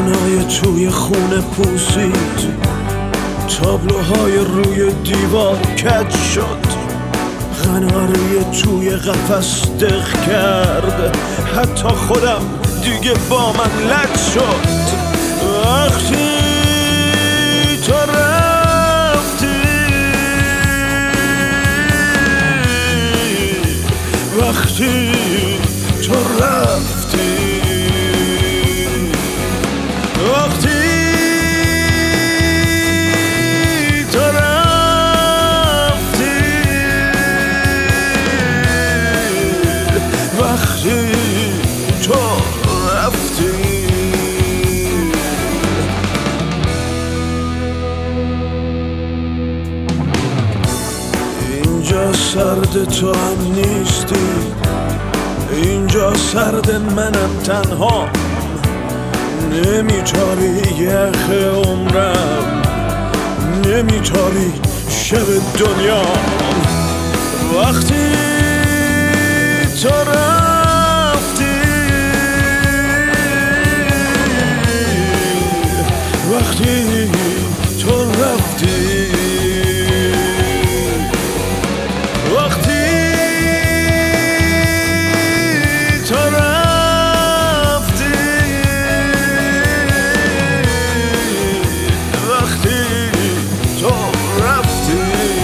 غنای توی خونه پوسید، تابلوهای روی دیوار کج شد، قناری توی قفس دق کرد، حتی خودم دیگه با من لج شد. وقتی تو رفتی، وقتی تو رفتی، وقتی تو رفتی، وقتی تو رفتی. اینجا سرد تو هم نیستی، اینجا سرد منم تنها، نمیتابی یخ عمرم، نمیتابی شب دنیا. وقتی تو رفتی، وقتی تو رفتی، وقتی تو رفتی، وقتی تو رفتی.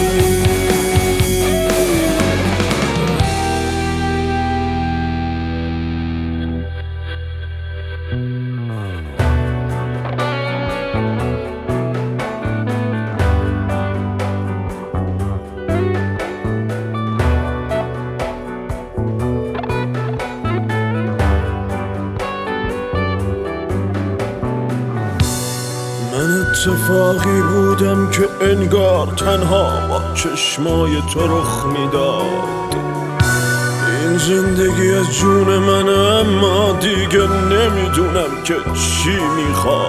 من اتفاقی بودم که انگار تنها با چشمای تو رخ میداد. این زندگی از جون من، اما دیگه نمیدونم که چی میخواد.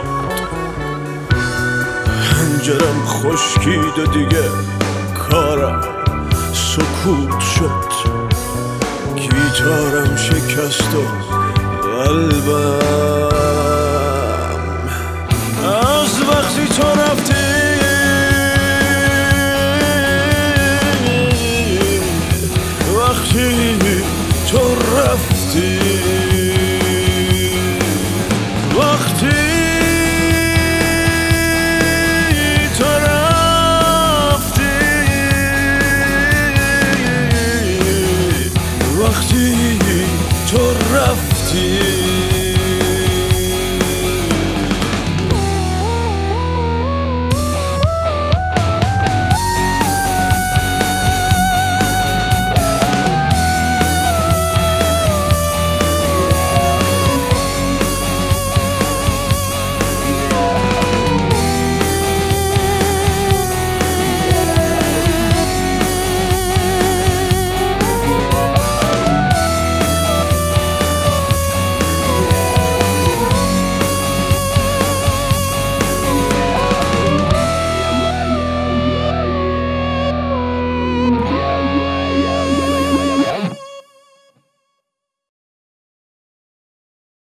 پنجرم خشکید و دیگه کارم سکوت شد، گیتارم شکست و قلبم